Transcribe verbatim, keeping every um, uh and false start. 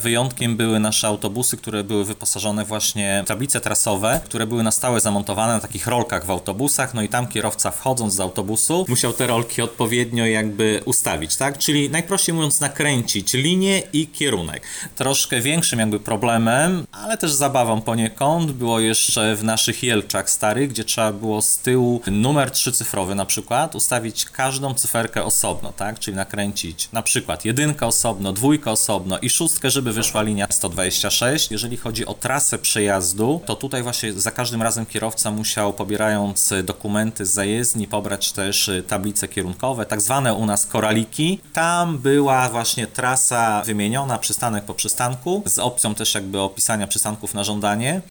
Wyjątkiem były nasze autobusy, które były wyposażone właśnie w tablice trasowe, które były na stałe zamontowane na takich rolkach w autobusach, no i tam kierowca wchodząc z autobusu musiał te rolki odpowiednio jakby ustawić, tak? Czyli najprościej mówiąc nakręcić linię i kierunek. Troszkę większym jakby problemem, ale też zabawą poniekąd było jeszcze w naszych Jelczach starych, gdzie trzeba było z tyłu numer trzycyfrowy na przykład ustawić każdą cyferkę osobno, tak? Czyli nakręcić na przykład jedynkę osobno, dwójkę osobno i szóstkę, żeby wyszła linia sto dwadzieścia sześć. Jeżeli chodzi o trasę przejazdu, to tutaj właśnie za każdym razem kierowca musiał, pobierając dokumenty z zajezdni, pobrać też tablice kierunkowe, tak zwane u nas koraliki. Tam była właśnie trasa wymieniona, przystanek po przystanku, z opcją też jakby opisania przystanków na żądanie.